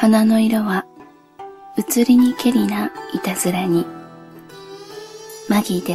花の色は移りにけりないたずらに。マギーです。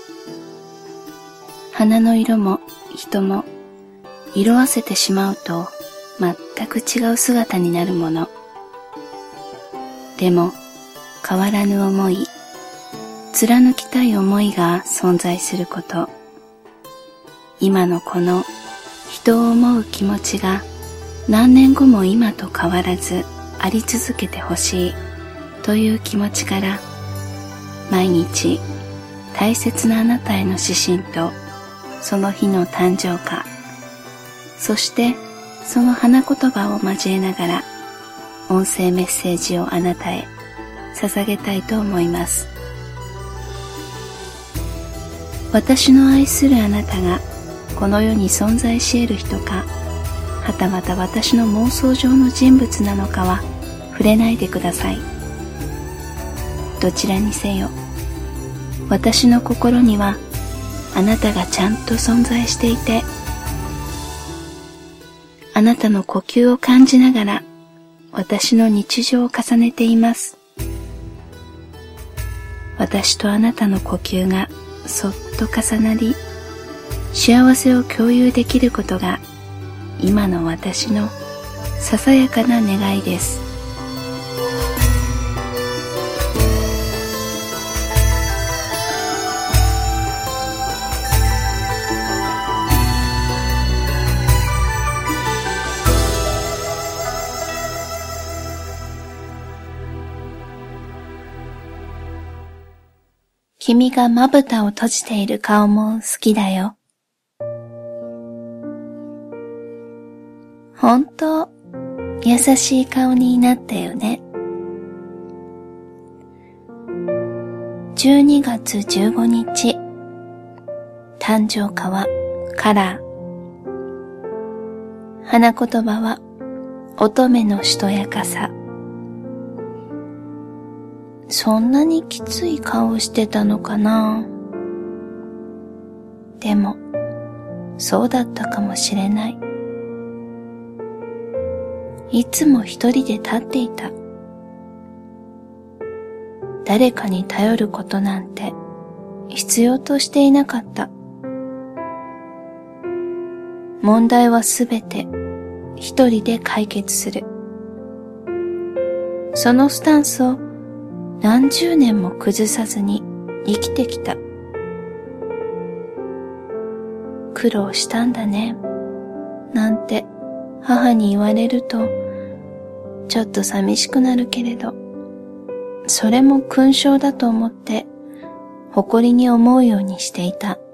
花の色も人も色あせてしまうと全く違う姿になるもの。でも変わらぬ思い、貫きたい思いが存在すること。今のこの人を思う気持ちが何年後も今と変わらずあり続けてほしいという気持ちから、毎日大切なあなたへの指針とその日の誕生花、そしてその花言葉を交えながら音声メッセージをあなたへ捧げたいと思います。私の愛するあなたがこの世に存在し得る人か、はたまた私の妄想上の人物なのかは触れないでください。どちらにせよ、私の心にはあなたがちゃんと存在していて、あなたの呼吸を感じながら私の日常を重ねています。私とあなたの呼吸がそっと重なり、幸せを共有できることが今の私のささやかな願いです。君がまぶたを閉じている顔も好きだよ。本当、優しい顔になったよね。12月15日、誕生花はカラー。花言葉は乙女のしとやかさ。そんなにきつい顔してたのかな。でも、そうだったかもしれない。いつも一人で立っていた。誰かに頼ることなんて必要としていなかった。問題はすべて一人で解決する。そのスタンスを何十年も崩さずに生きてきた。苦労したんだね、なんて母に言われるとちょっと寂しくなるけれど、それも勲章だと思って誇りに思うようにしていた。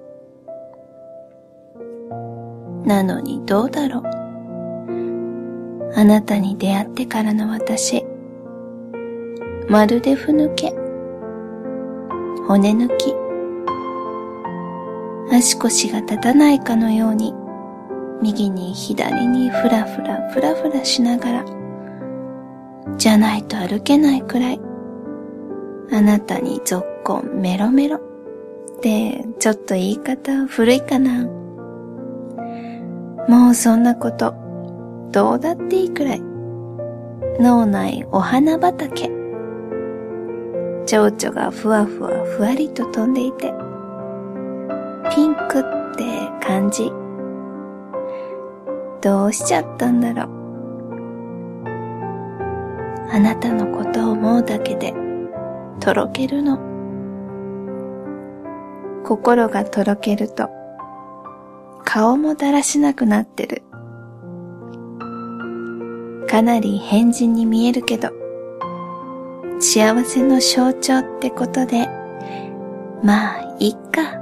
なのにどうだろう。あなたに出会ってからの私、まるでふぬけ、骨抜き、足腰が立たないかのように右に左にふらふらしながら、じゃないと歩けないくらいあなたにぞっこんメロメロってちょっと言い方古いかな。もうそんなことどうだっていいくらい脳内お花畑。蝶々がふわふわふわりと飛んでいて、ピンクって感じ。どうしちゃったんだろう。あなたのことを思うだけでとろけるの。心がとろけると顔もだらしなくなってる。かなり変人に見えるけど、幸せの象徴ってことで、まあいっか。